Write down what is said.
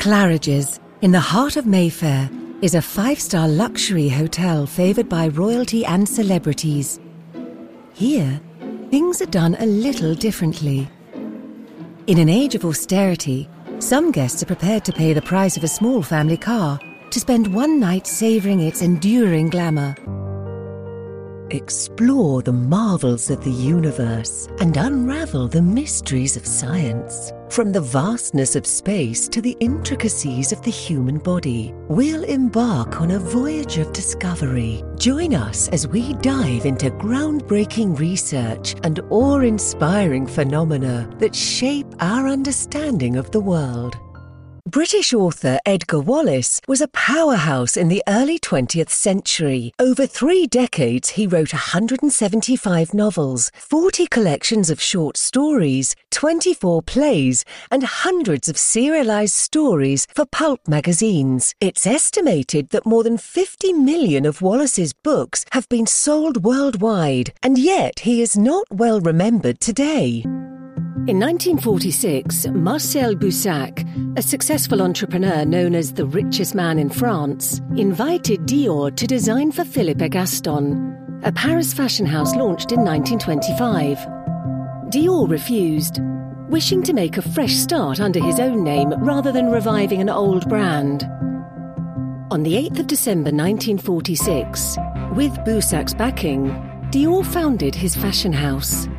Claridge's, in the heart of Mayfair, is a 5-star luxury hotel favoured by royalty and celebrities. Here, things are done a little differently. In an age of austerity, some guests are prepared to pay the price of a small family car to spend one night savouring its enduring glamour. Explore the marvels of the universe and unravel the mysteries of science. From the vastness of space to the intricacies of the human body, we'll embark on a voyage of discovery. Join us as we dive into groundbreaking research and awe-inspiring phenomena that shape our understanding of the world. British author Edgar Wallace was a powerhouse in the early 20th century. Over 3 decades, he wrote 175 novels, 40 collections of short stories, 24 plays, and hundreds of serialized stories for pulp magazines. It's estimated that more than 50 million of Wallace's books have been sold worldwide, and yet he is not well remembered today. In 1946, Marcel Boussac, a successful entrepreneur known as the richest man in France, invited Dior to design for Philippe Gaston, a Paris fashion house launched in 1925. Dior refused, wishing to make a fresh start under his own name rather than reviving an old brand. On the 8th of December 1946, with Boussac's backing, Dior founded his fashion house.